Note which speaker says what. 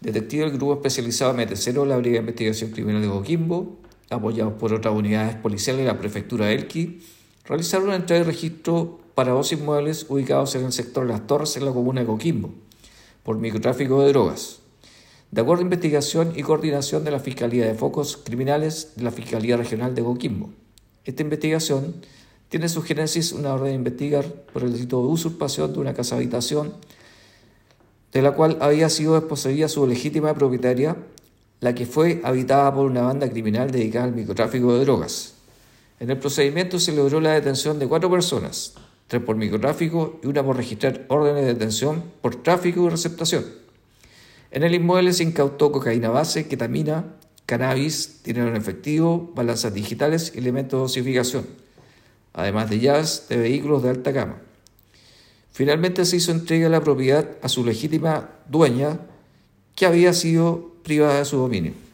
Speaker 1: detectives del Grupo Especializado MT0 de la Brigada de Investigación Criminal de Coquimbo, apoyados por otras unidades policiales de la Prefectura de Elqui, realizaron una entrega de registro para 2 inmuebles ubicados en el sector Las Torres, en la comuna de Coquimbo, por microtráfico de drogas, de acuerdo a investigación y coordinación de la Fiscalía de Focos Criminales de la Fiscalía Regional de Coquimbo. Esta investigación tiene su génesis una orden de investigar por el delito de usurpación de una casa habitación, de la cual había sido desposeída su legítima propietaria, la que fue habitada por una banda criminal dedicada al microtráfico de drogas. En el procedimiento se logró la detención de 4 personas, 3 por microtráfico y 1 por registrar órdenes de detención por tráfico y receptación. En el inmueble se incautó cocaína base, ketamina, cannabis, dinero en efectivo, balanzas digitales y elementos de dosificación, además de llaves de vehículos de alta gama. Finalmente se hizo entrega de la propiedad a su legítima dueña, que había sido privada de su dominio.